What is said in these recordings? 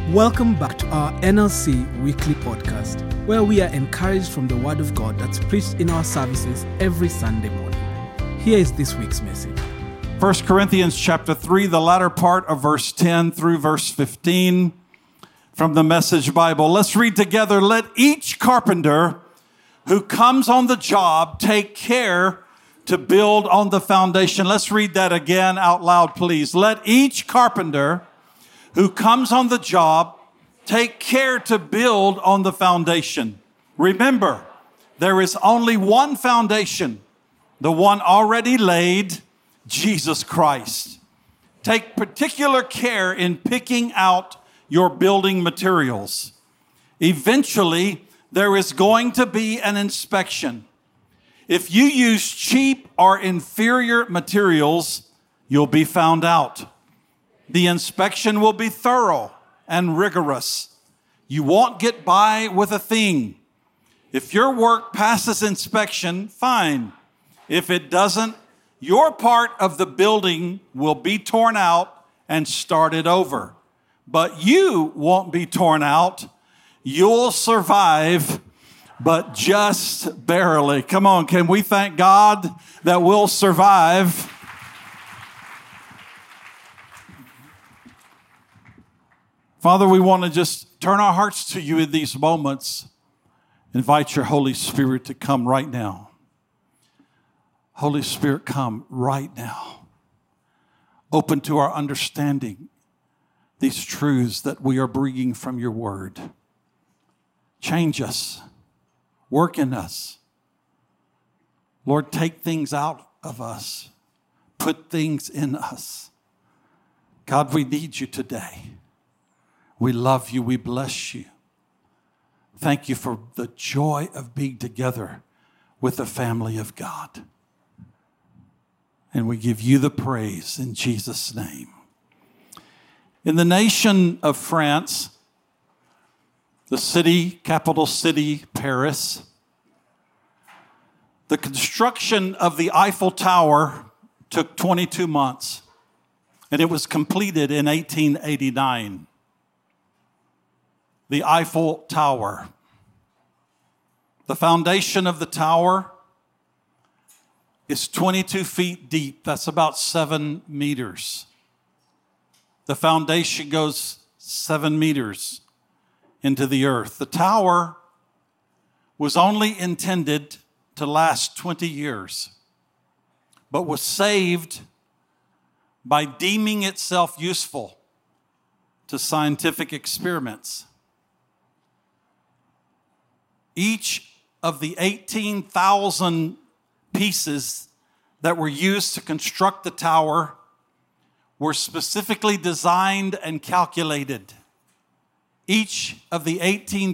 Welcome back to our NLC weekly podcast, where we are encouraged from the Word of God that's preached in our services every Sunday morning. Here is this week's message. 1 Corinthians chapter 3, the latter part of verse 10 through verse 15 from the Message Bible. Let's read together. Let each carpenter who comes on the job take care to build on the foundation. Let's read that again out loud, please. Let each carpenter who comes on the job take care to build on the foundation. Remember, there is only one foundation, the one already laid, Jesus Christ. Take particular care in picking out your building materials. Eventually, there is going to be an inspection. If you use cheap or inferior materials, you'll be found out. The inspection will be thorough and rigorous. You won't get by with a thing. If your work passes inspection, fine. If it doesn't, your part of the building will be torn out and started over. But you won't be torn out. You'll survive, but just barely. Come on, can we thank God that we'll survive? Father, we want to just turn our hearts to you in these moments. Invite your Holy Spirit to come right now. Holy Spirit, come right now. Open to our understanding these truths that we are bringing from your word. Change us. Work in us. Lord, take things out of us. Put things in us. God, we need you today. We love you. We bless you. Thank you for the joy of being together with the family of God. And we give you the praise in Jesus' name. In the nation of France, the city, capital city, Paris, the construction of the Eiffel Tower took 22 months, and it was completed in 1889. The Eiffel Tower. The foundation of the tower is 22 feet deep. That's about 7 meters. The foundation goes 7 meters into the earth. The tower was only intended to last 20 years, but was saved by deeming itself useful to scientific experiments. Each of the 18,000 pieces that were used to construct the tower were specifically designed and calculated. Each of the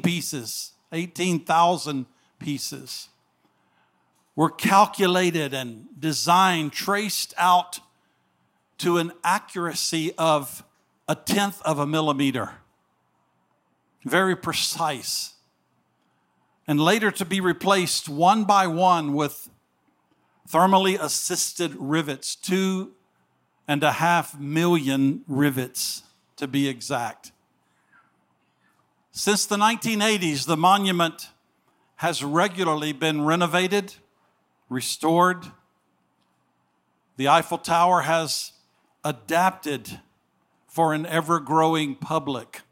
18,000 pieces, were calculated and designed, traced out to an accuracy of 1/10 of a millimeter. Very precise. And later to be replaced one by one with thermally assisted rivets, 2.5 million rivets to be exact. Since the 1980s, the monument has regularly been renovated, restored. The Eiffel Tower has adapted for an ever-growing public.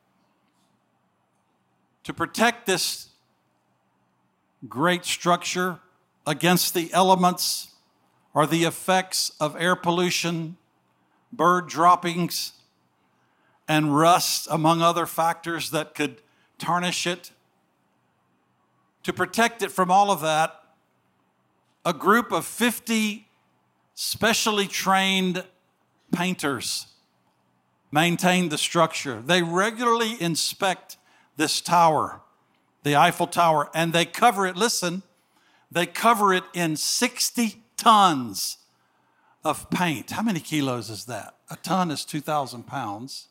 To protect this great structure against the elements or the effects of air pollution, bird droppings, and rust, among other factors that could tarnish it. To protect it from all of that, a group of 50 specially trained painters maintain the structure. They regularly inspect this tower, the Eiffel Tower, and they cover it, listen, they cover it in 60 tons of paint. How many kilos is that? A ton is 2,000 pounds.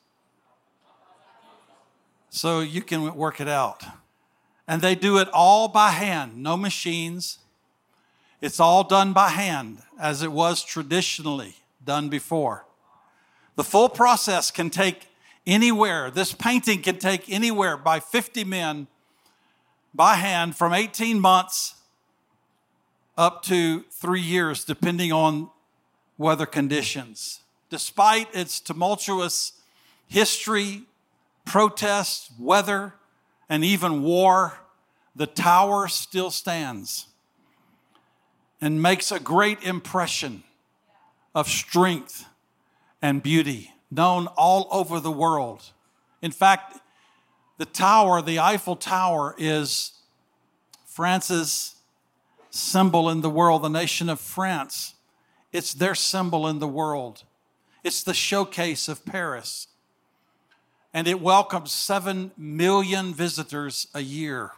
So you can work it out. And they do it all by hand, no machines. It's all done by hand, as it was traditionally done before. The full process can take anywhere. This painting can take anywhere by 50 men by hand from 18 months up to 3 years, depending on weather conditions. Despite its tumultuous history, protests, weather, and even war, the tower still stands and makes a great impression of strength and beauty, known all over the world. In fact, the tower, the Eiffel Tower, is France's symbol in the world, the nation of France. It's their symbol in the world. It's the showcase of Paris. And it welcomes 7 million visitors a year.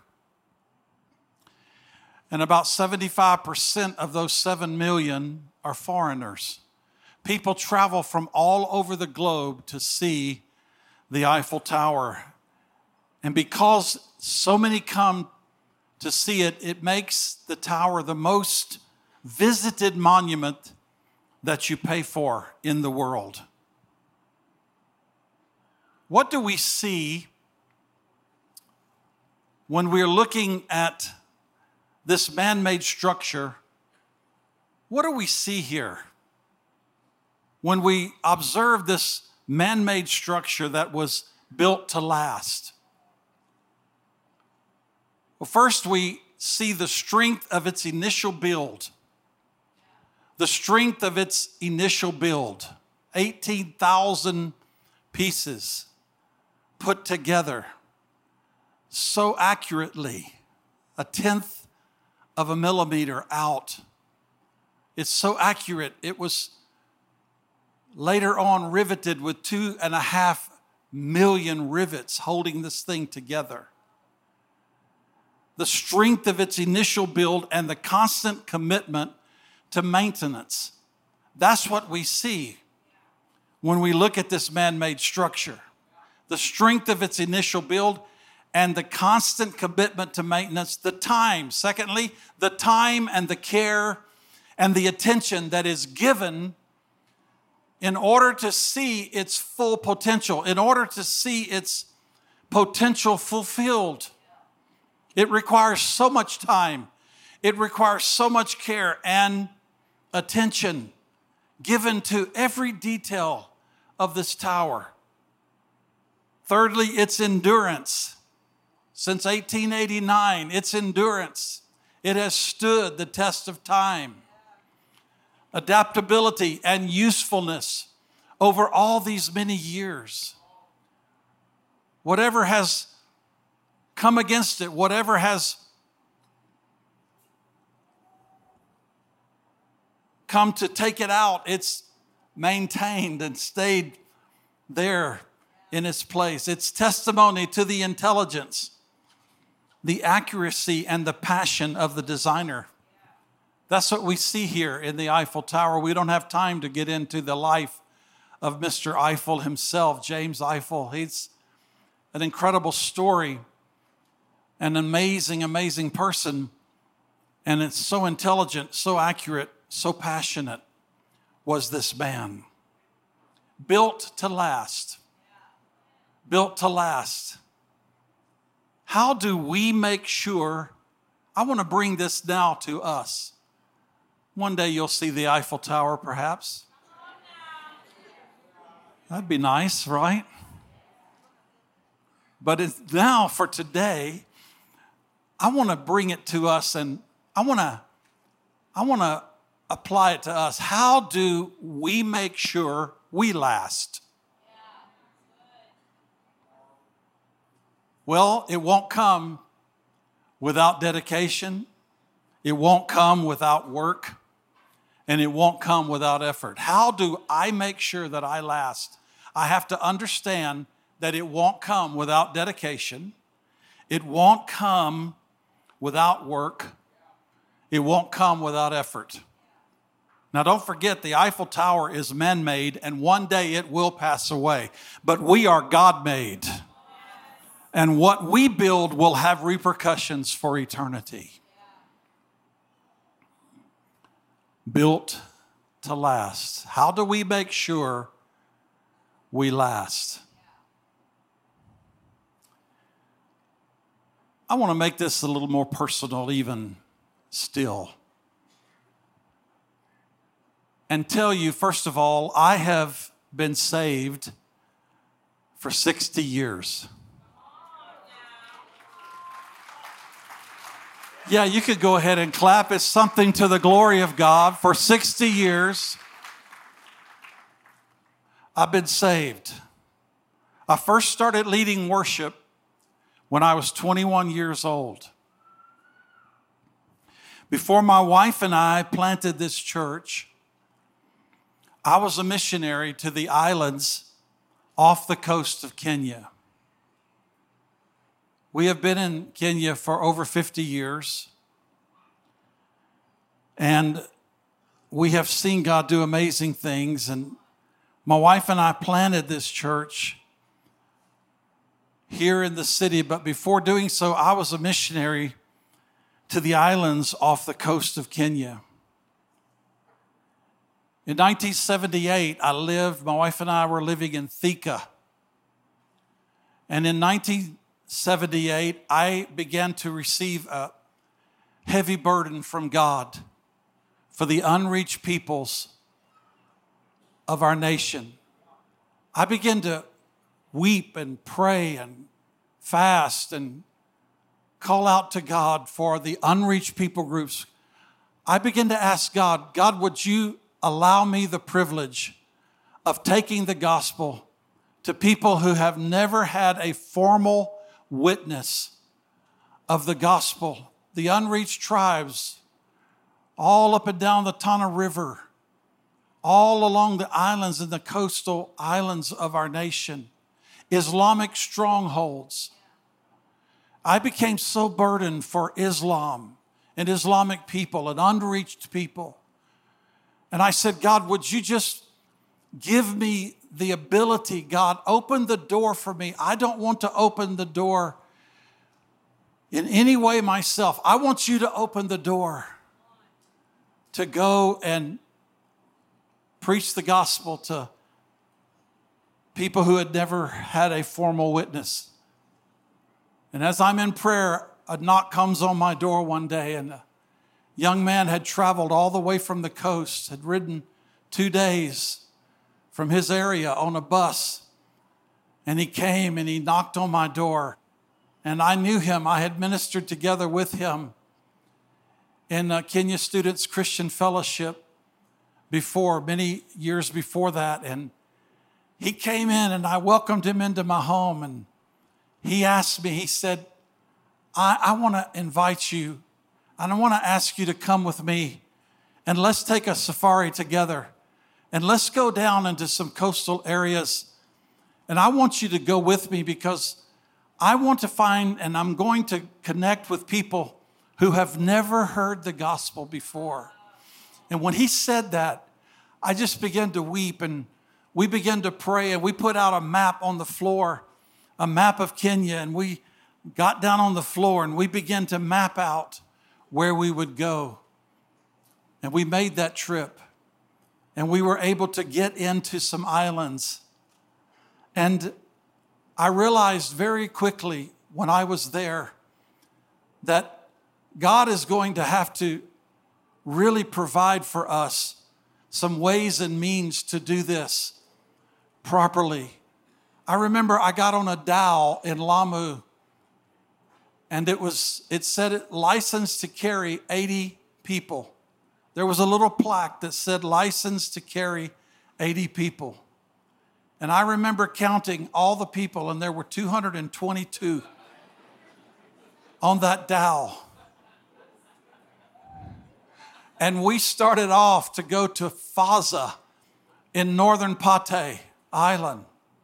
And about 75% of those 7 million are foreigners. People travel from all over the globe to see the Eiffel Tower. And because so many come to see it, it makes the tower the most visited monument that you pay for in the world. What do we see when we're looking at this man-made structure? What do we see here when we observe this man-made structure that was built to last? Well, first we see the strength of its initial build. The strength of its initial build. 18,000 pieces put together so accurately, 1/10 of a millimeter out. It's so accurate. It was later on riveted with 2.5 million rivets holding this thing together. The strength of its initial build and the constant commitment to maintenance. That's what we see when we look at this man-made structure. The strength of its initial build and the constant commitment to maintenance. The time, secondly, the time and the care and the attention that is given in order to see its full potential, in order to see its potential fulfilled. It requires so much time. It requires so much care and attention given to every detail of this tower. Thirdly, its endurance. Since 1889, its endurance. It has stood the test of time. Adaptability and usefulness over all these many years. Whatever has come against it, whatever has come to take it out, it's maintained and stayed there in its place. It's testimony to the intelligence, the accuracy, and the passion of the designer. That's what we see here in the Eiffel Tower. We don't have time to get into the life of Mr. Eiffel himself, James Eiffel. He's an incredible story, an amazing, amazing person. And it's so intelligent, so accurate, so passionate was this man. Built to last. Built to last. How do we make sure? I want to bring this now to us. One day you'll see the Eiffel Tower, perhaps. That'd be nice, right? But it's now for today, I want to bring it to us, and I want to apply it to us. How do we make sure we last? Well, it won't come without dedication. It won't come without work. And it won't come without effort. How do I make sure that I last? I have to understand that it won't come without dedication. It won't come without work. It won't come without effort. Now, don't forget, the Eiffel Tower is man-made, and one day it will pass away. But we are God-made. And what we build will have repercussions for eternity. Built to last. How do we make sure we last? I want to make this a little more personal even still. And tell you, first of all, I have been saved for 60 years. Yeah, you could go ahead and clap. It's something to the glory of God. For 60 years, I've been saved. I first started leading worship when I was 21 years old. Before my wife and I planted this church, I was a missionary to the islands off the coast of Kenya. We have been in Kenya for over 50 years, and we have seen God do amazing things. And my wife and I planted this church here in the city, but before doing so, I was a missionary to the islands off the coast of Kenya. In 1978, my wife and I were living in Thika. And in 1978, I began to receive a heavy burden from God for the unreached peoples of our nation. I began to weep and pray and fast and call out to God for the unreached people groups. I began to ask God, God, would you allow me the privilege of taking the gospel to people who have never had a formal witness of the gospel, the unreached tribes, all up and down the Tana River, all along the islands and the coastal islands of our nation, Islamic strongholds. I became so burdened for Islam and Islamic people and unreached people. And I said, God, would you just give me the ability, God, open the door for me. I don't want to open the door in any way myself. I want you to open the door to go and preach the gospel to people who had never had a formal witness. And as I'm in prayer, a knock comes on my door one day, and a young man had traveled all the way from the coast, had ridden 2 days from his area on a bus. And he came and he knocked on my door. And I knew him. I had ministered together with him in Kenya Students Christian Fellowship before, many years before that. And he came in and I welcomed him into my home. And he asked me, he said, I want to invite you and I want to ask you to come with me and let's take a safari together and let's go down into some coastal areas. And I want you to go with me because I want to find and I'm going to connect with people who have never heard the gospel before. And when he said that, I just began to weep and we began to pray and we put out a map on the floor, a map of Kenya, and we got down on the floor and we began to map out where we would go. And we made that trip and we were able to get into some islands. And I realized very quickly when I was there that God is going to have to really provide for us some ways and means to do this properly. I remember I got on a dhow in Lamu, and it said licensed to carry 80 people. There was a little plaque that said licensed to carry 80 people. And I remember counting all the people, and there were 222 on that dhow. And we started off to go to Faza in northern Pate Island.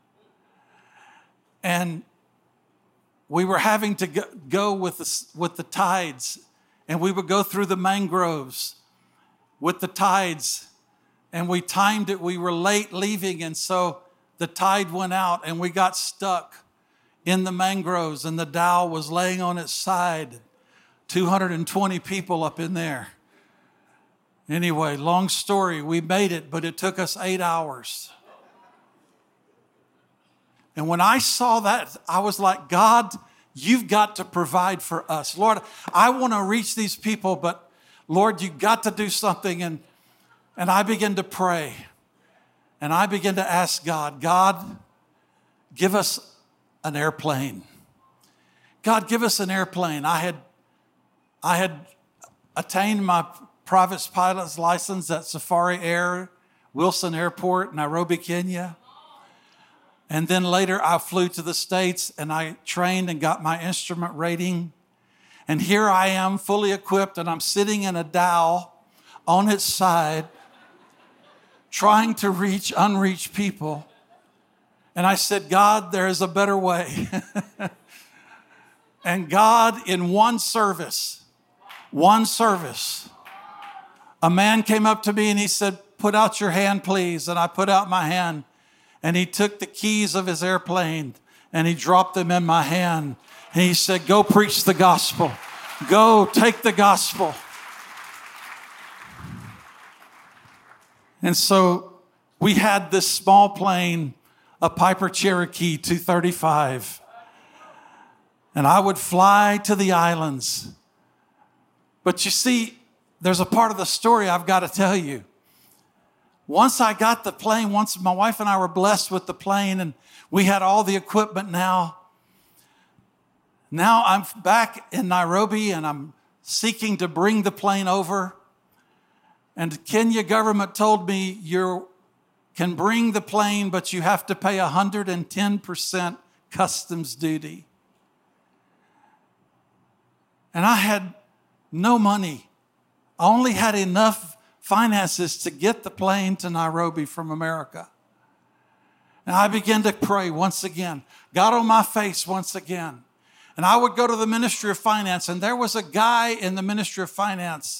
And we were having to go with the tides. And we would go through the mangroves with the tides. And we timed it. We were late leaving. And so the tide went out and we got stuck in the mangroves. And the dhow was laying on its side. 220 people up in there. Anyway, long story, we made it, but it took us 8 hours. And when I saw that, I was like, God, you've got to provide for us. Lord, I want to reach these people, but Lord, you've got to do something. And I begin to pray. And I begin to ask God, God, give us an airplane. God, give us an airplane. I had attained my private pilot's license at Safari Air, Wilson Airport, Nairobi, Kenya. And then later I flew to the States and I trained and got my instrument rating. And here I am fully equipped and I'm sitting in a dhow on its side trying to reach unreached people. And I said, God, there is a better way. And God, in one service, a man came up to me and he said, put out your hand, please. And I put out my hand. And he took the keys of his airplane and he dropped them in my hand. And he said, go preach the gospel. Go take the gospel. And so we had this small plane, a Piper Cherokee 235. And I would fly to the islands. But you see, there's a part of the story I've got to tell you. Once I got the plane, once my wife and I were blessed with the plane and we had all the equipment now I'm back in Nairobi and I'm seeking to bring the plane over. And the Kenya government told me you can bring the plane, but you have to pay 110% customs duty. And I had no money. I only had enough finances to get the plane to Nairobi from America. And I began to pray once again, got on my face once again. And I would go to the Ministry of Finance, and there was a guy in the Ministry of Finance.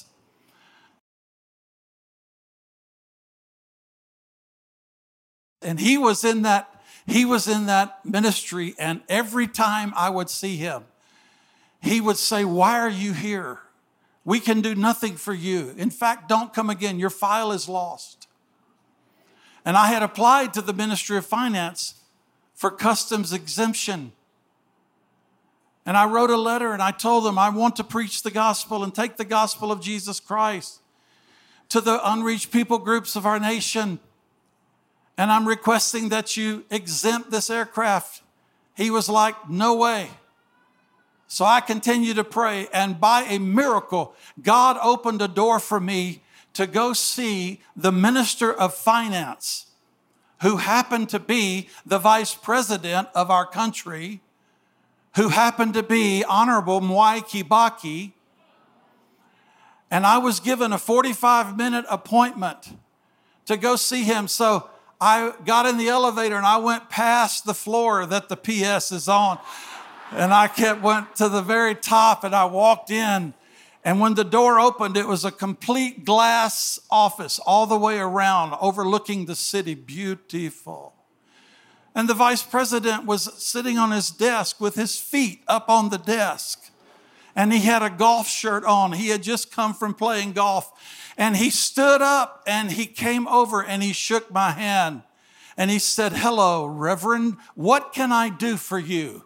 And he was in that ministry, and every time I would see him, he would say, why are you here? We can do nothing for you. In fact, don't come again. Your file is lost. And I had applied to the Ministry of Finance for customs exemption. And I wrote a letter and I told them I want to preach the gospel and take the gospel of Jesus Christ to the unreached people groups of our nation. And I'm requesting that you exempt this aircraft. He was like, no way. So I continued to pray, and by a miracle, God opened a door for me to go see the Minister of Finance, who happened to be the Vice President of our country, who happened to be Honorable Mwai Kibaki. And I was given a 45-minute appointment to go see him. So I got in the elevator and I went past the floor that the PS is on. And went to the very top and I walked in. And when the door opened, it was a complete glass office all the way around, overlooking the city. Beautiful. And the vice president was sitting on his desk with his feet up on the desk. And he had a golf shirt on. He had just come from playing golf. And he stood up and he came over and he shook my hand. And he said, hello, Reverend, what can I do for you?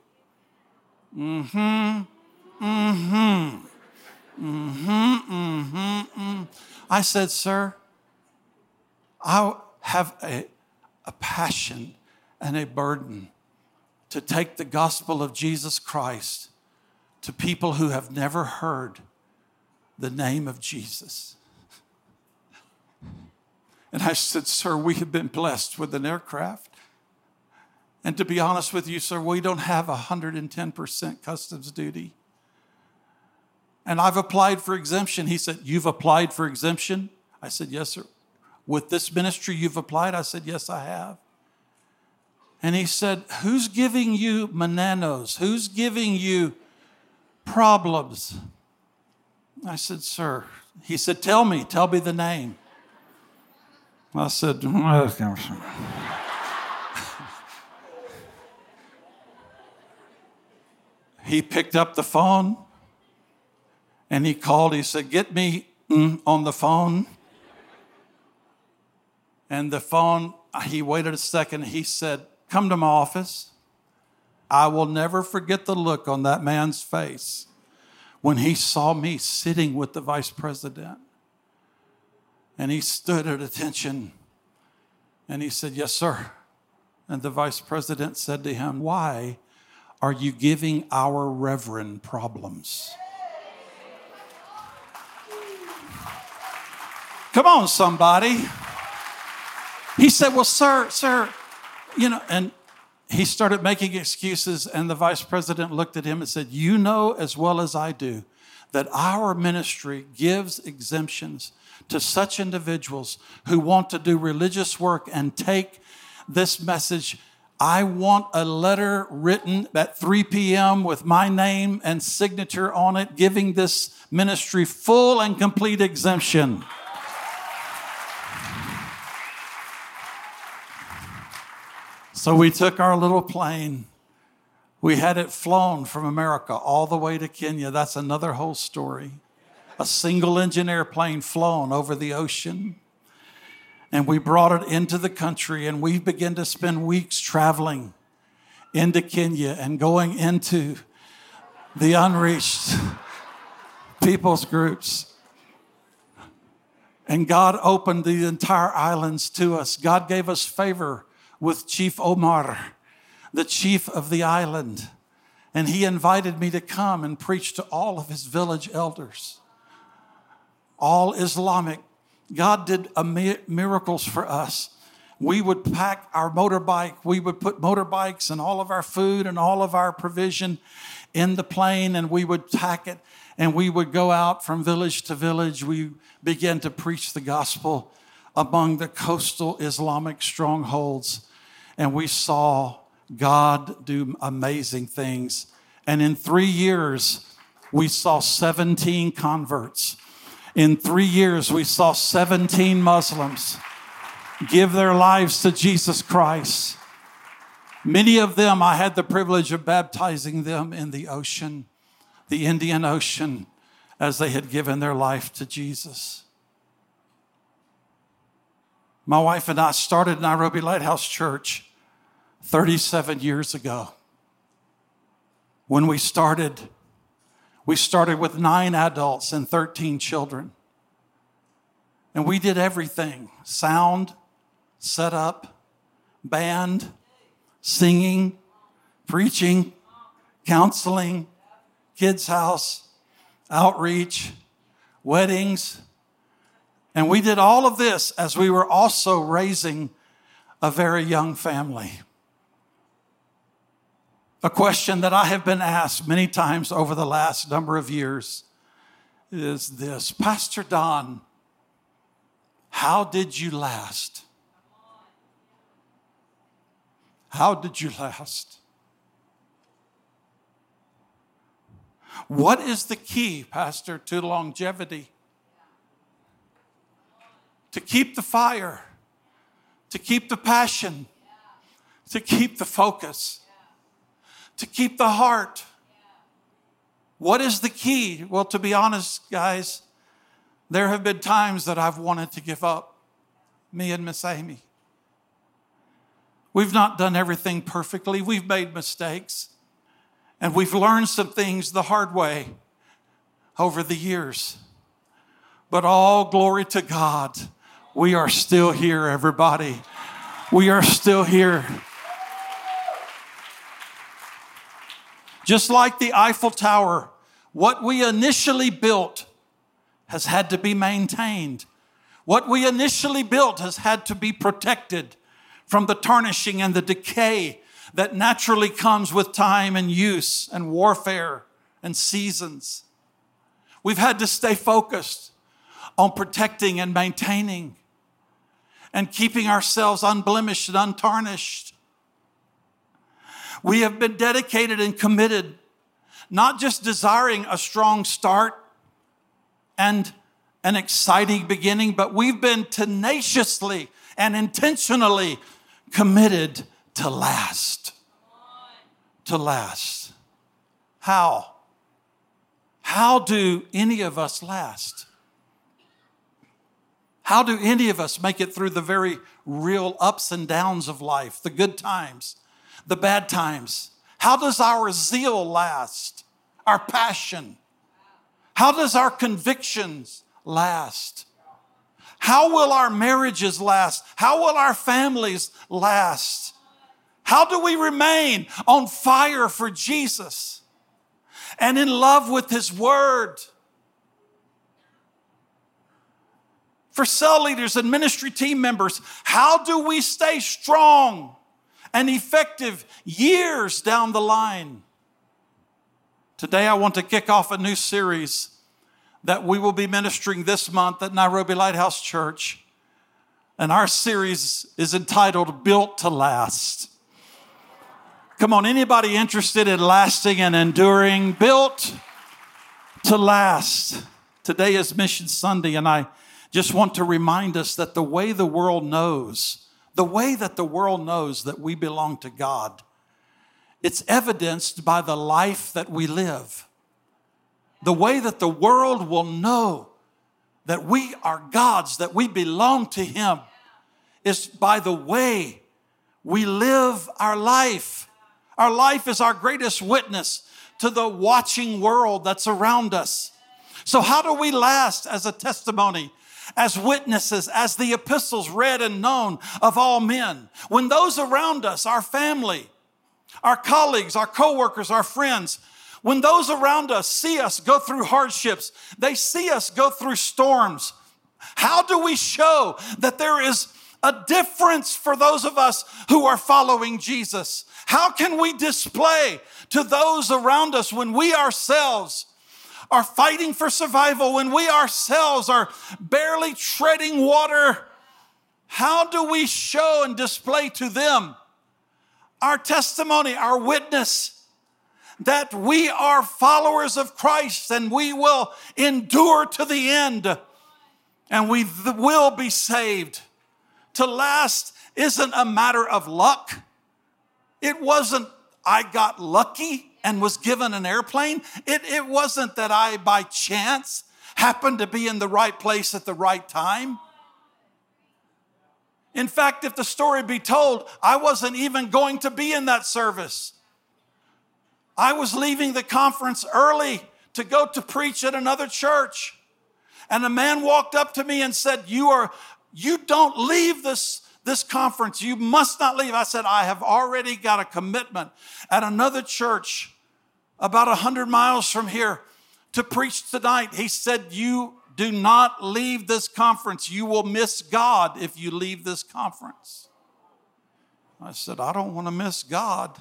I said, sir, I have a passion and a burden to take the gospel of Jesus Christ to people who have never heard the name of Jesus. And I said, sir, we have been blessed with an aircraft. And to be honest with you, sir, we don't have 110% customs duty. And I've applied for exemption. He said, you've applied for exemption? I said, yes, sir. With this ministry you've applied? I said, yes, I have. And he said, who's giving you mananos? Who's giving you problems? I said, sir. He said, tell me the name. I said, he picked up the phone and he called. He said, get me on the phone. And the phone, he waited a second. He said, come to my office. I will never forget the look on that man's face when he saw me sitting with the vice president. And he stood at attention and he said, "Yes, sir." And the vice president said to him, "Why are you giving our reverend problems?" Come on, somebody. He said, "Well, sir, and he started making excuses, and the vice president looked at him and said, "You know as well as I do that our ministry gives exemptions to such individuals who want to do religious work and take this message. I want a letter written at 3 p.m. with my name and signature on it, giving this ministry full and complete exemption." So we took our little plane. We had it flown from America all the way to Kenya. That's another whole story. A single engine airplane flown over the ocean. And we brought it into the country, and we began to spend weeks traveling into Kenya and going into the unreached people's groups. And God opened the entire islands to us. God gave us favor with Chief Omar, the chief of the island. And he invited me to come and preach to all of his village elders, all Islamic. God did miracles for us. We would pack our motorbike. We would put motorbikes and all of our food and all of our provision in the plane, and we would pack it, and we would go out from village to village. We began to preach the gospel among the coastal Islamic strongholds, and we saw God do amazing things. And in 3 years, we saw 17 converts. In 3 years, we saw 17 Muslims give their lives to Jesus Christ. Many of them, I had the privilege of baptizing them in the ocean, the Indian Ocean, as they had given their life to Jesus. My wife and I started Nairobi Lighthouse Church 37 years ago. When we started with 9 adults and 13 children. And we did everything: sound, set up, band, singing, preaching, counseling, kids' house, outreach, weddings. And we did all of this as we were also raising a very young family. A question that I have been asked many times over the last number of years is this: Pastor Don, how did you last? How did you last? What is the key, Pastor, to longevity? To keep the fire, to keep the passion, to keep the focus, to keep the heart. What is the key? Well, to be honest, guys, there have been times that I've wanted to give up, me and Miss Amy. We've not done everything perfectly. We've made mistakes. And we've learned some things the hard way over the years. But all glory to God, we are still here, everybody. We are still here. Just like the Eiffel Tower, what we initially built has had to be maintained. What we initially built has had to be protected from the tarnishing and the decay that naturally comes with time and use and warfare and seasons. We've had to stay focused on protecting and maintaining and keeping ourselves unblemished and untarnished. We have been dedicated and committed, not just desiring a strong start and an exciting beginning, but we've been tenaciously and intentionally committed to last. To last. How? How do any of us last? How do any of us make it through the very real ups and downs of life, the good times, the bad times? How does our zeal last? Our passion? How does our convictions last? How will our marriages last? How will our families last? How do we remain on fire for Jesus and in love with His Word? For cell leaders and ministry team members, how do we stay strong and effective years down the line? Today I want to kick off a new series that we will be ministering this month at Nairobi Lighthouse Church. And our series is entitled Built to Last. Come on, anybody interested in lasting and enduring? Built to last. Today is Mission Sunday, and I just want to remind us that the way the world knows that we belong to God, it's evidenced by the life that we live. The way that the world will know that we are God's, that we belong to Him, is by the way we live our life. Our life is our greatest witness to the watching world that's around us. So how do we last as a testimony, as witnesses, as the epistles read and known of all men? When those around us, our family, our colleagues, our coworkers, our friends, when those around us see us go through hardships, they see us go through storms, how do we show that there is a difference for those of us who are following Jesus? How can we display to those around us when we ourselves are fighting for survival, when we ourselves are barely treading water? How do we show and display to them our testimony, our witness, that we are followers of Christ and we will endure to the end and we will be saved? To last isn't a matter of luck. It wasn't I got lucky and was given an airplane. It wasn't that I by chance happened to be in the right place at the right time. In fact, if the story be told, I wasn't even going to be in that service. I was leaving the conference early to go to preach at another church. And a man walked up to me and said, you don't leave this conference. You must not leave. I said, I have already got a commitment at another church about 100 miles from here to preach tonight. He said, you do not leave this conference. You will miss God if you leave this conference. I said, I don't want to miss God.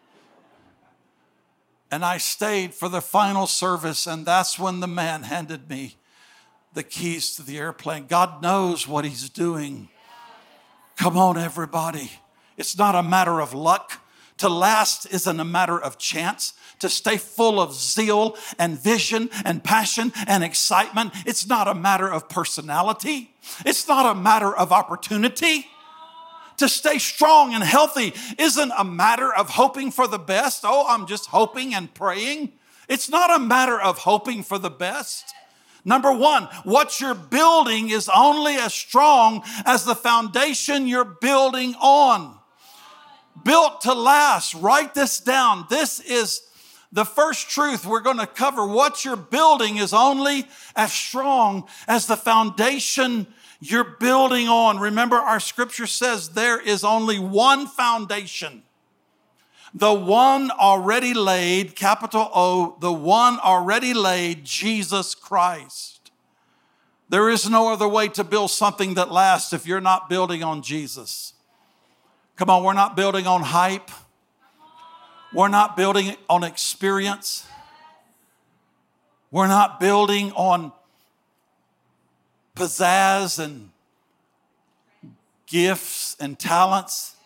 And I stayed for the final service, and that's when the man handed me the keys to the airplane. God knows what He's doing. Come on, everybody. It's not a matter of luck. To last isn't a matter of chance. To stay full of zeal and vision and passion and excitement, it's not a matter of personality. It's not a matter of opportunity. To stay strong and healthy isn't a matter of hoping for the best. Oh, I'm just hoping and praying. It's not a matter of hoping for the best. Number one, what you're building is only as strong as the foundation you're building on. Built to last. Write this down. This is the first truth we're going to cover. What you're building is only as strong as the foundation you're building on. Remember, our scripture says there is only one foundation. The one already laid, capital O, the one already laid, Jesus Christ. There is no other way to build something that lasts if you're not building on Jesus. Come on, we're not building on hype. We're not building on experience. We're not building on pizzazz and gifts and talents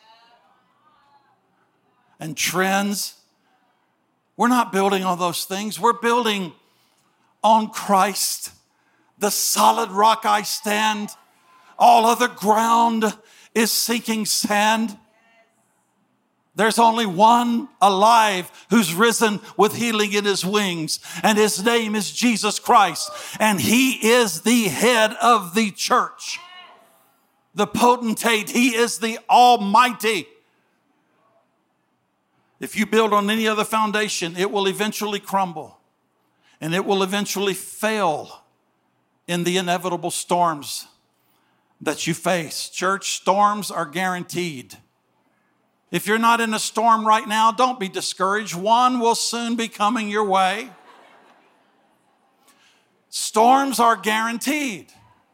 and trends. We're not building on those things. We're building on Christ, the solid rock I stand. All other ground is sinking sand. There's only one alive who's risen with healing in His wings, and His name is Jesus Christ, and He is the head of the church, the potentate. He is the Almighty. If you build on any other foundation, it will eventually crumble and it will eventually fail in the inevitable storms that you face. Church, storms are guaranteed. If you're not in a storm right now, don't be discouraged. One will soon be coming your way. Storms are guaranteed.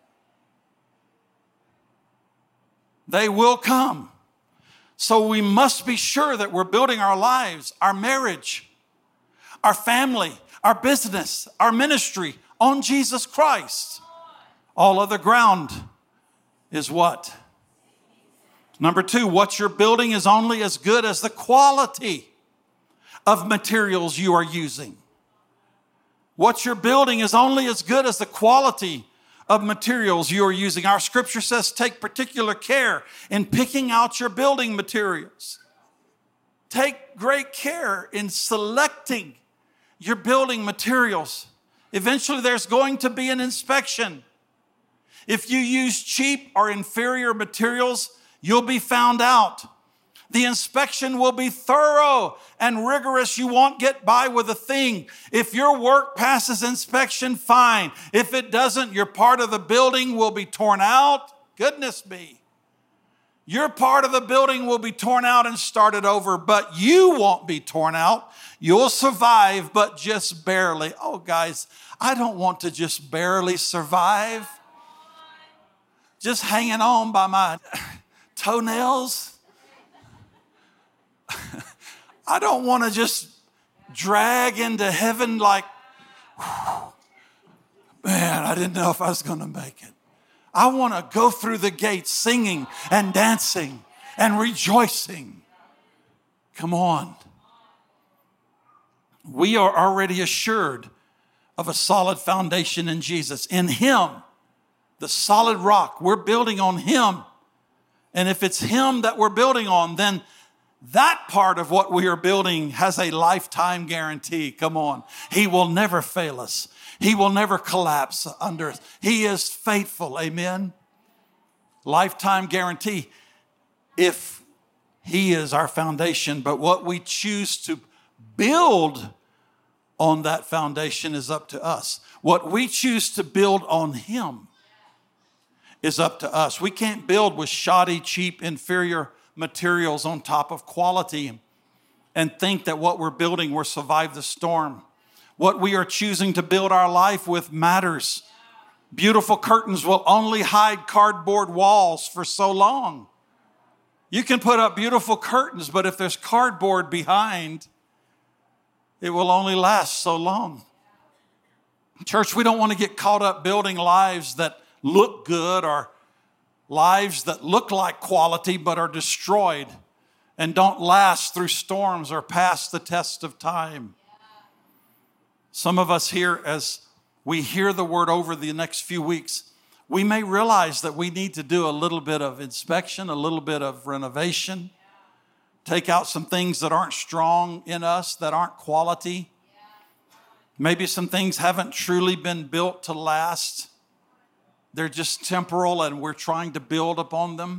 They will come. So we must be sure that we're building our lives, our marriage, our family, our business, our ministry on Jesus Christ. All other ground is what? Number 2, what you're building is only as good as the quality of materials you are using. What you're building is only as good as the quality of materials you are using. Our scripture says take particular care in picking out your building materials. Take great care in selecting your building materials. Eventually there's going to be an inspection. If you use cheap or inferior materials, you'll be found out. The inspection will be thorough and rigorous. You won't get by with a thing. If your work passes inspection, fine. If it doesn't, your part of the building will be torn out. Goodness me. Your part of the building will be torn out and started over, but you won't be torn out. You'll survive, but just barely. Oh, guys, I don't want to just barely survive. Just hanging on by my toenails. I don't want to just drag into heaven like, man, I didn't know if I was going to make it. I want to go through the gates singing and dancing and rejoicing. Come on. We are already assured of a solid foundation in Jesus. In Him, the solid rock, we're building on Him. And if it's Him that we're building on, then that part of what we are building has a lifetime guarantee. Come on. He will never fail us. He will never collapse under us. He is faithful. Amen. Lifetime guarantee if He is our foundation. But what we choose to build on that foundation is up to us. What we choose to build on Him is up to us. We can't build with shoddy, cheap, inferior materials on top of quality and think that what we're building will survive the storm. What we are choosing to build our life with matters. Beautiful curtains will only hide cardboard walls for so long. You can put up beautiful curtains, but if there's cardboard behind, it will only last so long. Church, we don't want to get caught up building lives that look good or lives that look like quality but are destroyed and don't last through storms or pass the test of time. Some of us here, as we hear the word over the next few weeks, we may realize that we need to do a little bit of inspection, a little bit of renovation, take out some things that aren't strong in us, that aren't quality. Maybe some things haven't truly been built to last. They're just temporal and we're trying to build upon them.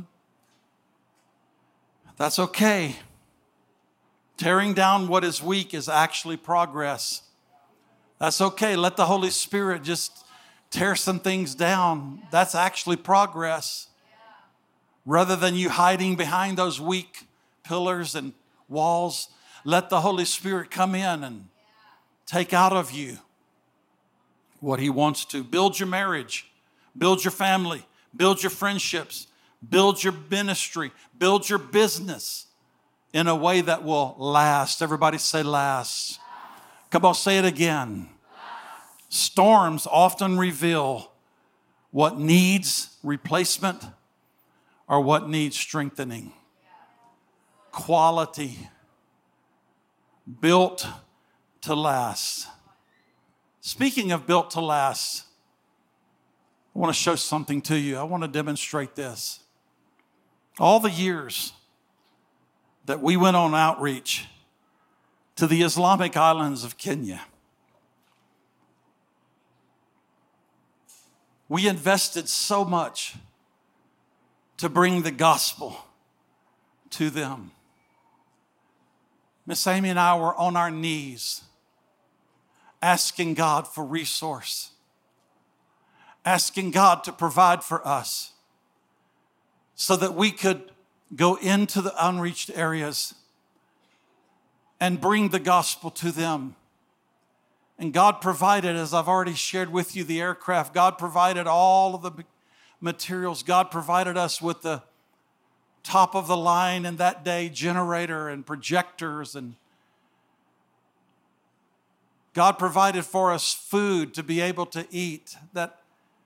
That's okay. Tearing down what is weak is actually progress. That's okay. Let the Holy Spirit just tear some things down. That's actually progress. Rather than you hiding behind those weak pillars and walls, let the Holy Spirit come in and take out of you what He wants to. Build your marriage. Build your family, build your friendships, build your ministry, build your business in a way that will last. Everybody say last. Come on, say it again. Storms often reveal what needs replacement or what needs strengthening. Quality, built to last. Speaking of built to last, I want to show something to you. I want to demonstrate this. All the years that we went on outreach to the Islamic islands of Kenya, we invested so much to bring the gospel to them. Miss Amy and I were on our knees asking God for resource, asking God to provide for us so that we could go into the unreached areas and bring the gospel to them. And God provided, as I've already shared with you, the aircraft. God provided all of the materials. God provided us with the top of the line in that day generator and projectors. And God provided for us food to be able to eat. That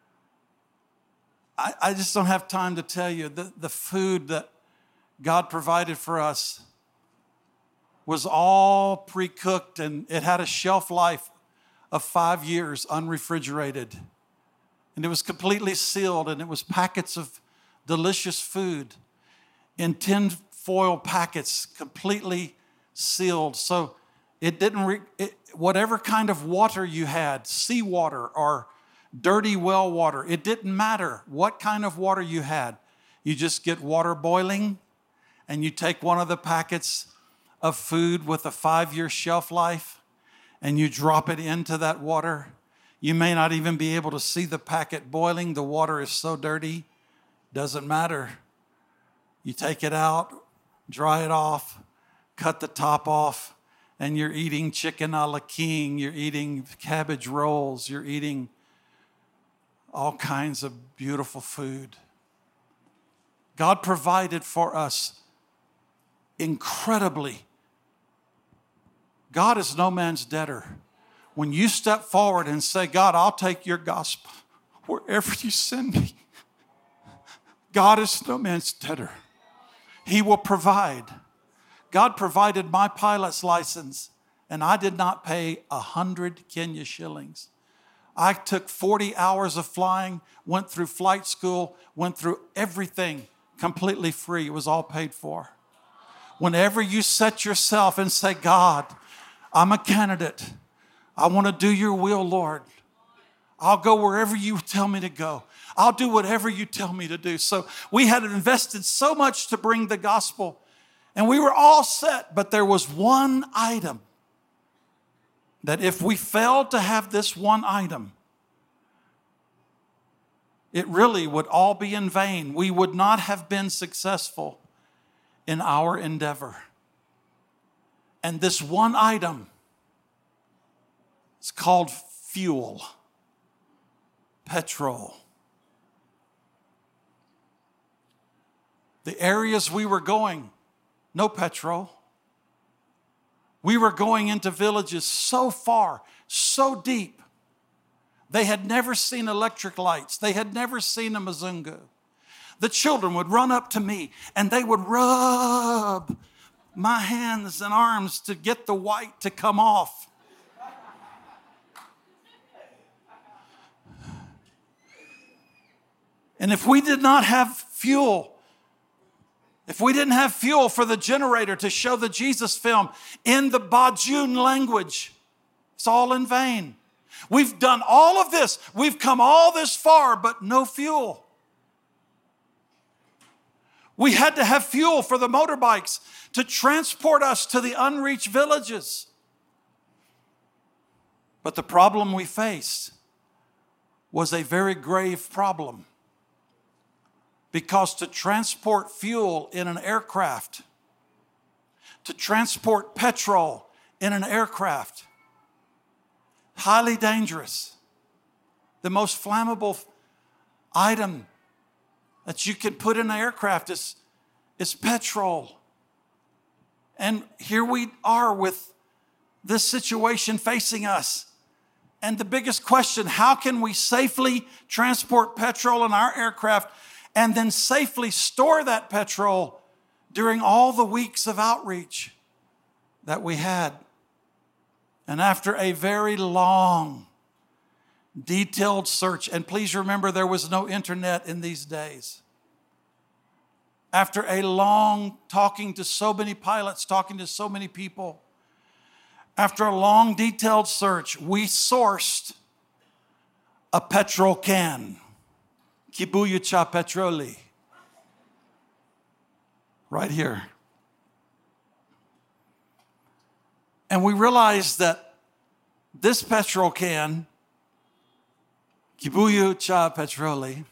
I just don't have time to tell you. The food that God provided for us was all pre-cooked, and it had a shelf life of 5 years unrefrigerated. And it was completely sealed, and it was packets of delicious food in tin foil packets, completely sealed. So it didn't, whatever kind of water you had, seawater or dirty well water, it didn't matter what kind of water you had. You just get water boiling, and you take one of the packets of food with a 5-year shelf life, and you drop it into that water. You may not even be able to see the packet boiling. The water is so dirty, doesn't matter. You take it out, dry it off, cut the top off, and you're eating chicken a la king. You're eating cabbage rolls. You're eating all kinds of beautiful food. God provided for us incredibly. God is no man's debtor. When you step forward and say, God, I'll take your gospel wherever you send me, God is no man's debtor. He will provide. God provided my pilot's license, and I did not pay 100 Kenya shillings. I took 40 hours of flying, went through flight school, went through everything completely free. It was all paid for. Whenever you set yourself and say, God, I'm a candidate. I want to do your will, Lord. I'll go wherever you tell me to go. I'll do whatever you tell me to do. So we had invested so much to bring the gospel, and we were all set, but there was one item that if we failed to have this one item, it really would all be in vain. We would not have been successful in our endeavor. And this one item is called fuel, petrol. The areas we were going, no petrol. We were going into villages so far, so deep. They had never seen electric lights. They had never seen a Mzungu. The children would run up to me and they would rub my hands and arms to get the white to come off. And if we did not have fuel, if we didn't have fuel for the generator to show the Jesus film in the Bajun language, it's all in vain. We've done all of this. We've come all this far, but no fuel. We had to have fuel for the motorbikes to transport us to the unreached villages. But the problem we faced was a very grave problem. Because to transport fuel in an aircraft, to transport petrol in an aircraft, highly dangerous. The most flammable item that you can put in an aircraft is petrol. And here we are with this situation facing us. And the biggest question, how can we safely transport petrol in our aircraft and then safely store that petrol during all the weeks of outreach that we had? And after a very long, detailed search, and please remember there was no internet in these days. After a long talking to so many pilots, talking to so many people, after a long, detailed search, we sourced a petrol can. Kibuyu cha petroli. Right here. And we realized that this petrol can, Kibuyu Cha Petroli,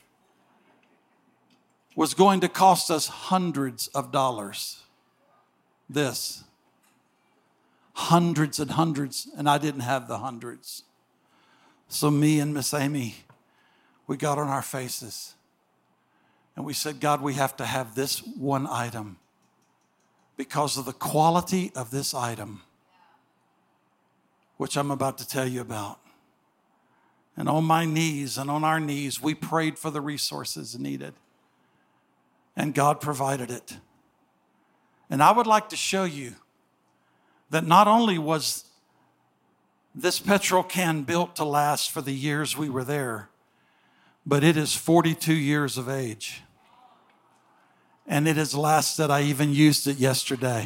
was going to cost us hundreds of dollars. This. Hundreds and hundreds, and I didn't have the hundreds. So me and Miss Amy, we got on our faces and we said, God, we have to have this one item because of the quality of this item, which I'm about to tell you about. And on my knees and on our knees, we prayed for the resources needed. And God provided it. And I would like to show you that not only was this petrol can built to last for the years we were there, but it is 42 years of age. And it has lasted. I even used it yesterday.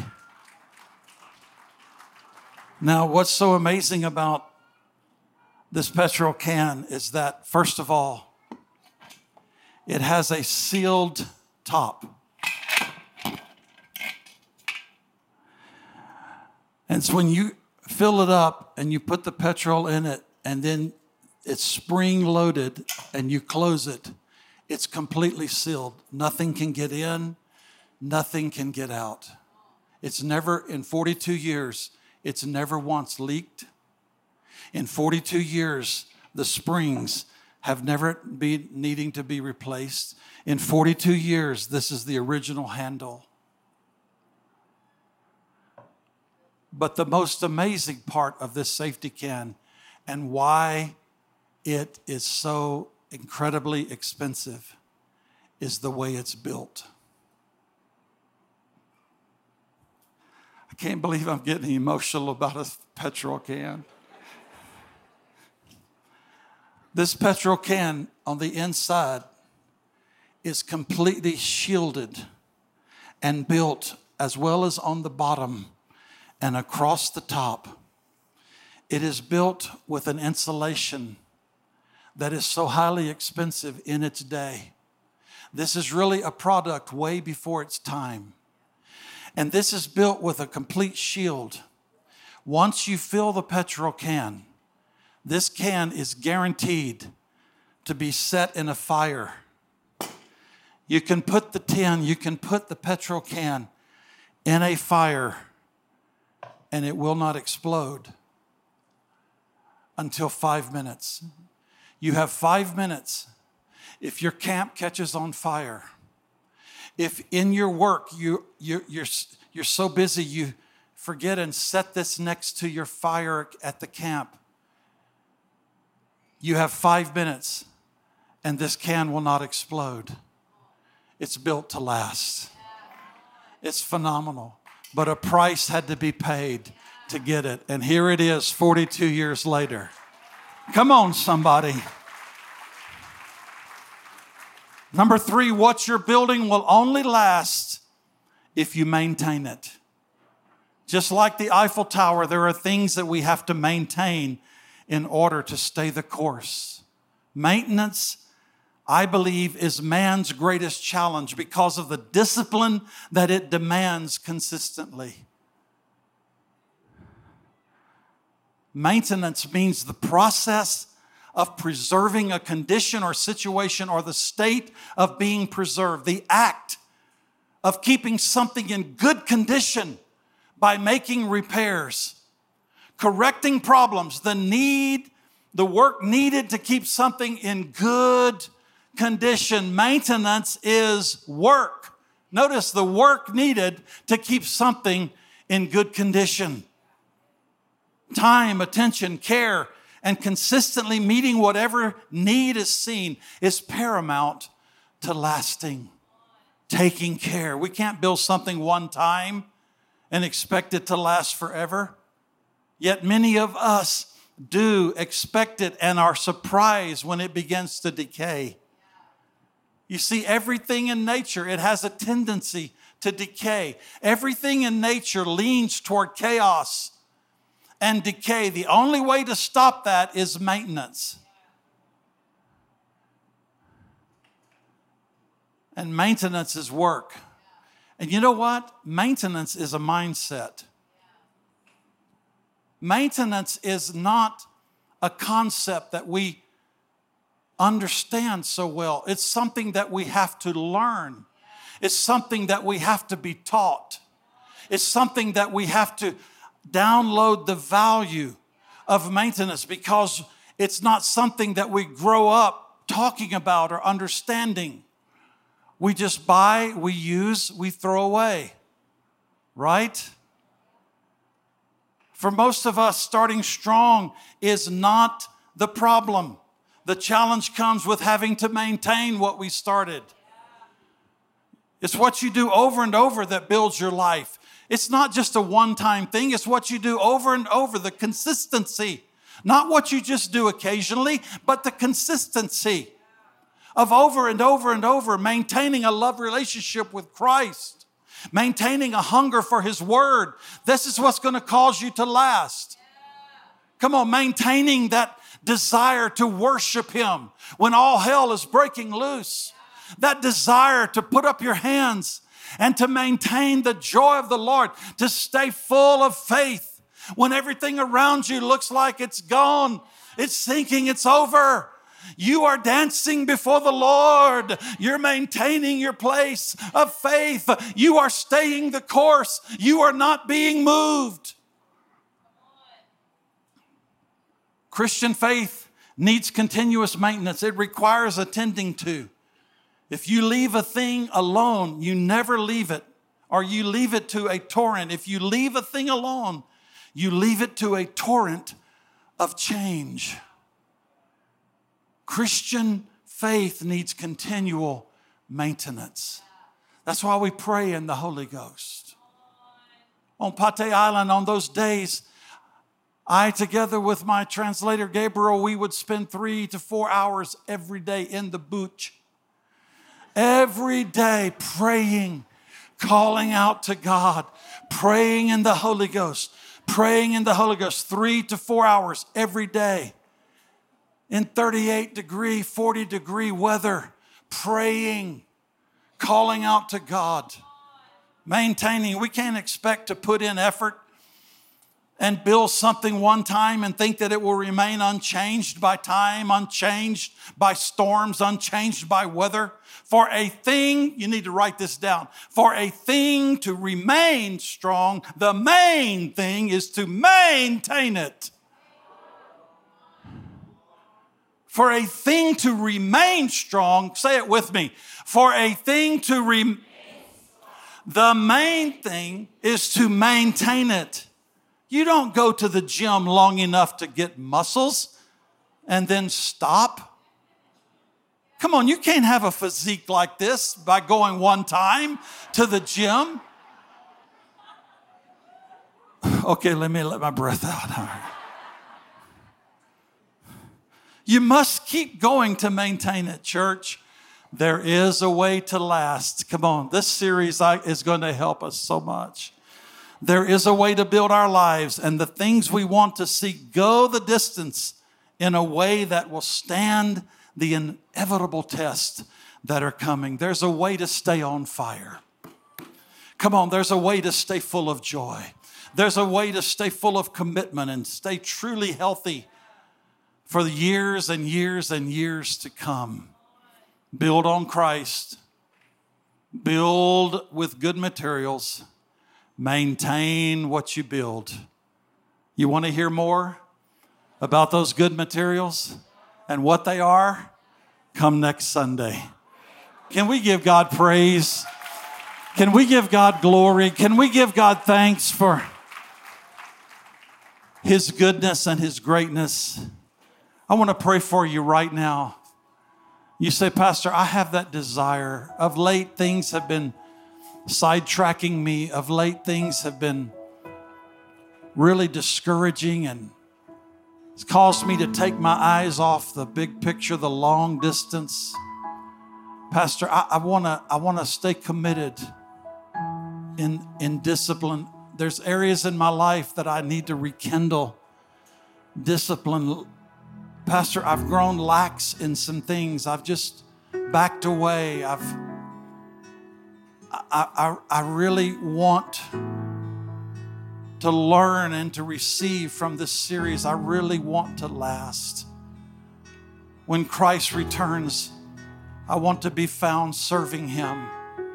Now, what's so amazing about this petrol can is that, first of all, it has a sealed top. And so when you fill it up and you put the petrol in it and then it's spring loaded and you close it, it's completely sealed. Nothing can get in, nothing can get out. It's never, in 42 years, it's never once leaked. In 42 years, the springs have never been needing to be replaced. In 42 years, this is the original handle. But the most amazing part of this safety can and why it is so incredibly expensive is the way it's built. I can't believe I'm getting emotional about a petrol can. This petrol can on the inside is completely shielded and built, as well as on the bottom and across the top. It is built with an insulation that is so highly expensive in its day. This is really a product way before its time. And this is built with a complete shield. Once you fill the petrol can, this can is guaranteed to be set in a fire. You can put the petrol can in a fire and it will not explode until 5 minutes. You have 5 minutes. If your camp catches on fire, if in your work you're so busy you forget and set this next to your fire at the camp, you have 5 minutes and this can will not explode. It's built to last. It's phenomenal. But a price had to be paid to get it. And here it is 42 years later. Come on, somebody. Number 3, what you're building will only last if you maintain it. Just like the Eiffel Tower, there are things that we have to maintain in order to stay the course. Maintenance, I believe, is man's greatest challenge because of the discipline that it demands consistently. Maintenance means the process of preserving a condition or situation or the state of being preserved, the act of keeping something in good condition by making repairs, correcting problems, the work needed to keep something in good condition. Maintenance is work. Notice the work needed to keep something in good condition. Time, attention, care, and consistently meeting whatever need is seen is paramount to lasting, taking care. We can't build something one time and expect it to last forever. Yet many of us do expect it and are surprised when it begins to decay. You see, everything in nature, it has a tendency to decay. Everything in nature leans toward chaos and decay. The only way to stop that is maintenance. And maintenance is work. And you know what? Maintenance is a mindset. maintenance is not a concept that we understand so well. It's something that we have to learn. It's something that we have to be taught. It's something that we have to download the value of maintenance, because it's not something that we grow up talking about or understanding. We just buy, we use, we throw away, right? For most of us, starting strong is not the problem. The challenge comes with having to maintain what we started. It's what you do over and over that builds your life. It's not just a one-time thing. It's what you do over and over, the consistency. Not what you just do occasionally, but the consistency of over and over and over, maintaining a love relationship with Christ, maintaining a hunger for His Word. This is what's going to cause you to last. Come on, maintaining that desire to worship Him when all hell is breaking loose. That desire to put up your hands and to maintain the joy of the Lord, to stay full of faith when everything around you looks like it's gone, it's sinking, it's over. You are dancing before the Lord. You're maintaining your place of faith. You are staying the course. You are not being moved. Christian faith needs continuous maintenance. It requires attending to. If you leave a thing alone, you never leave it, or you leave it to a torrent. If you leave a thing alone, you leave it to a torrent of change. Christian faith needs continual maintenance. That's why we pray in the Holy Ghost. On Pate Island, on those days, I, together with my translator Gabriel, we would spend 3 to 4 hours every day in the booch. Every day praying, calling out to God, praying in the Holy Ghost, 3 to 4 hours every day. In 38-degree, 40-degree weather, praying, calling out to God, maintaining. We can't expect to put in effort and build something one time and think that it will remain unchanged by time, unchanged by storms, unchanged by weather. For a thing, you need to write this down, for a thing to remain strong, the main thing is to maintain it. For a thing to remain strong, say it with me, for a thing to remain, the main thing is to maintain it. You don't go to the gym long enough to get muscles and then stop. Come on, you can't have a physique like this by going one time to the gym. Okay, let me let my breath out. All right. You must keep going to maintain it, church. There is a way to last. Come on, this series is going to help us so much. There is a way to build our lives, and the things we want to see go the distance in a way that will stand the inevitable tests that are coming. There's a way to stay on fire. Come on, there's a way to stay full of joy. There's a way to stay full of commitment and stay truly healthy for the years and years and years to come. Build on Christ. Build with good materials. Maintain what you build. You want to hear more about those good materials and what they are? Come next Sunday. Can we give God praise? Can we give God glory? Can we give God thanks for His goodness and His greatness? I want to pray for you right now. You say, Pastor, I have that desire. Of late, things have been sidetracking me. Of late, things have been really discouraging, and it's caused me to take my eyes off the big picture, the long distance. Pastor, I want to stay committed in discipline. There's areas in my life that I need to rekindle discipline. Pastor, I've grown lax in some things. I've just backed away. I really want to learn and to receive from this series. I really want to last. When Christ returns, I want to be found serving Him.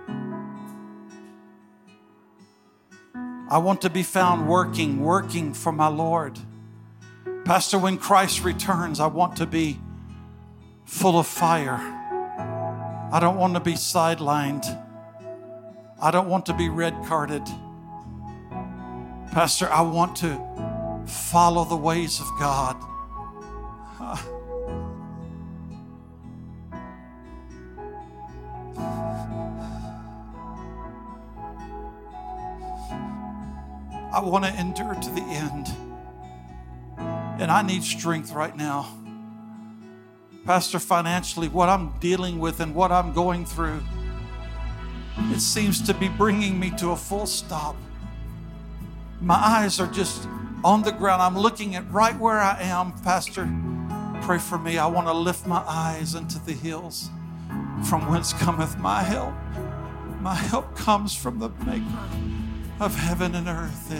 I want to be found working for my Lord. Pastor, when Christ returns, I want to be full of fire. I don't want to be sidelined. I don't want to be red-carded. Pastor, I want to follow the ways of God. I want to endure to the end. And I need strength right now. Pastor, financially, what I'm dealing with and what I'm going through, it seems to be bringing me to a full stop. My eyes are just on the ground. I'm looking at right where I am. Pastor, pray for me. I want to lift my eyes into the hills, from whence cometh my help. My help comes from the Maker of heaven and earth.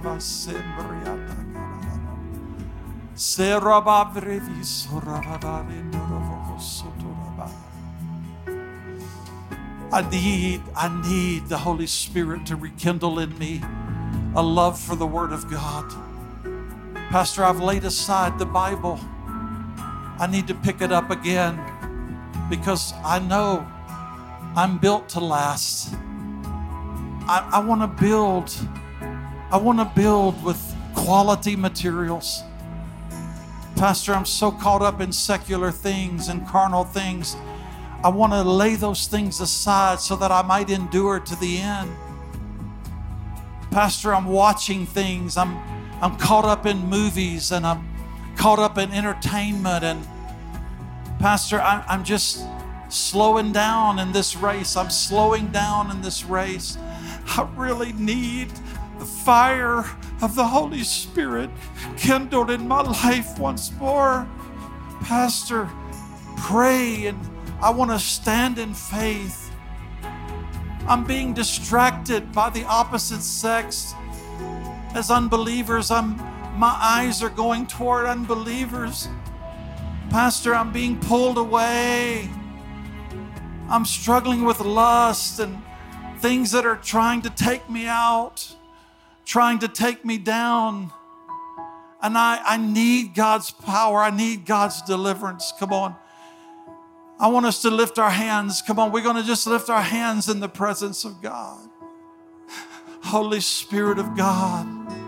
I need the Holy Spirit to rekindle in me a love for the Word of God. Pastor, I've laid aside the Bible. I need to pick it up again because I know I'm built to last. I want to build. I want to build with quality materials. Pastor, I'm so caught up in secular things and carnal things. I want to lay those things aside so that I might endure to the end. Pastor, I'm watching things. I'm caught up in movies and I'm caught up in entertainment. And Pastor, I'm just slowing down in this race. I'm slowing down in this race. I really need the fire of the Holy Spirit kindled in my life once more. Pastor, pray, and I want to stand in faith. I'm being distracted by the opposite sex. As unbelievers, my eyes are going toward unbelievers. Pastor, I'm being pulled away. I'm struggling with lust and things that are trying to take me out, trying to take me down. And I need God's power. I need God's deliverance. Come on. I want us to lift our hands. Come on, we're going to just lift our hands in the presence of God. Holy Spirit of God,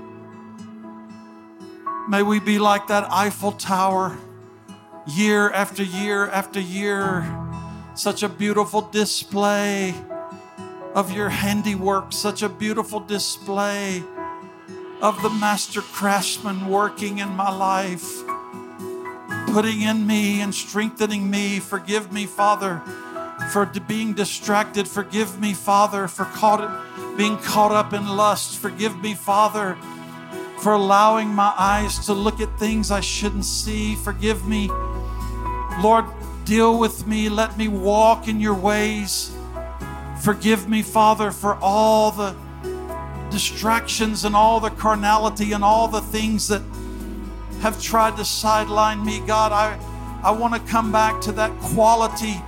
may we be like that Eiffel Tower, year after year after year. Such a beautiful display of your handiwork, such a beautiful display of the master craftsman working in my life, putting in me and strengthening me. Forgive me, Father, for being distracted. Forgive me, Father, for being caught up in lust. Forgive me, Father, for allowing my eyes to look at things I shouldn't see. Forgive me. Lord, deal with me. Let me walk in your ways. Forgive me, Father, for all the distractions and all the carnality and all the things that have tried to sideline me. God, I want to come back to that quality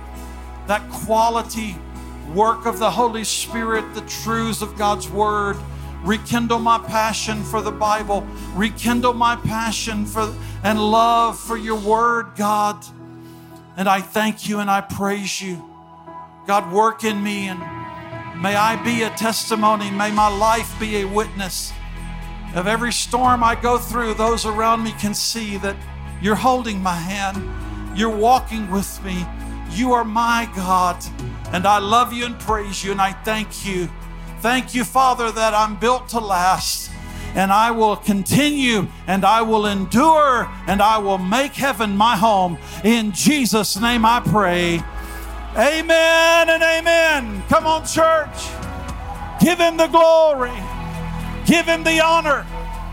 work of the Holy Spirit, the truths of God's Word. Rekindle my passion for the Bible. Rekindle my passion for and love for your Word, God. And I thank you and I praise you. God, work in me, and may I be a testimony. May my life be a witness. Of every storm I go through, those around me can see that you're holding my hand. You're walking with me. You are my God. And I love you and praise you, and I thank you. Thank you, Father, that I'm built to last. And I will continue, and I will endure, and I will make heaven my home. In Jesus' name I pray. Amen and amen. Come on, church. Give him the glory. Give him the honor.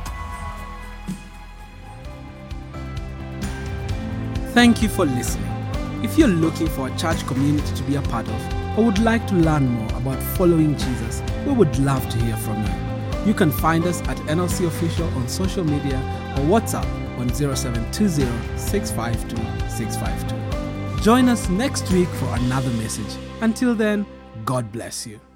Thank you for listening. If you're looking for a church community to be a part of, or would like to learn more about following Jesus, we would love to hear from you. You can find us at NLC Official on social media or WhatsApp on 0720 652 652. Join us next week for another message. Until then, God bless you.